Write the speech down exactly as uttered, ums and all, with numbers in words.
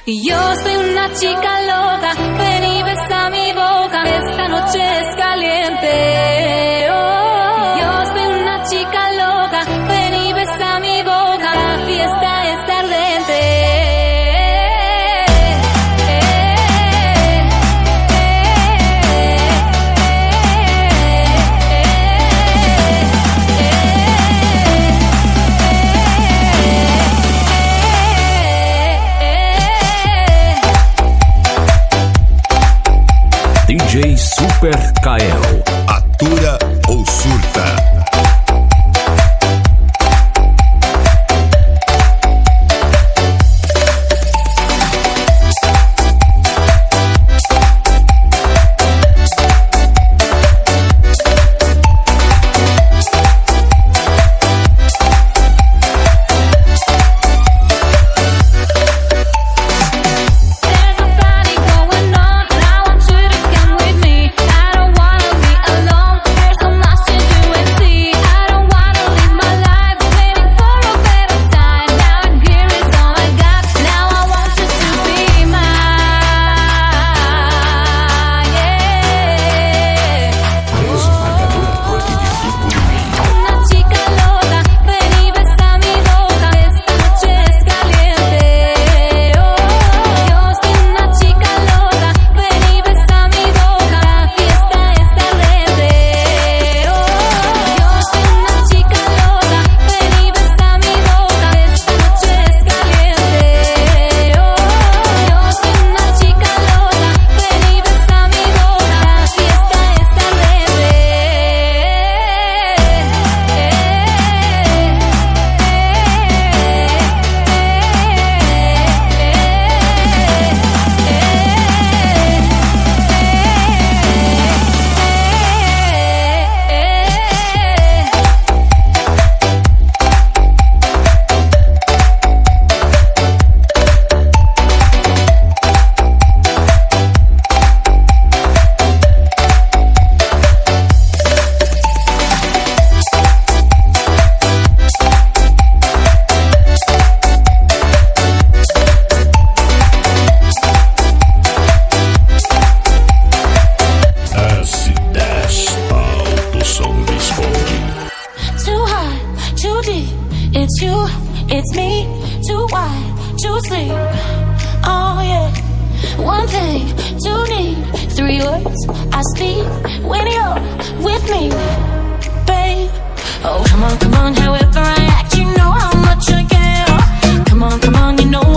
Yo soy una chica loca, ven y besa mi boca, esta noche es caliente. Oh, yo soy una chica loca, ven y besa mi boca, la fiesta es ardente. D J Super Kael. Atura ou surta? It's you, it's me, too wide, too sleep. Oh yeah, one thing, two need, three words I speak when you're with me, babe. Oh come on, come on, however I act, you know how much I care. Come on, come on, you know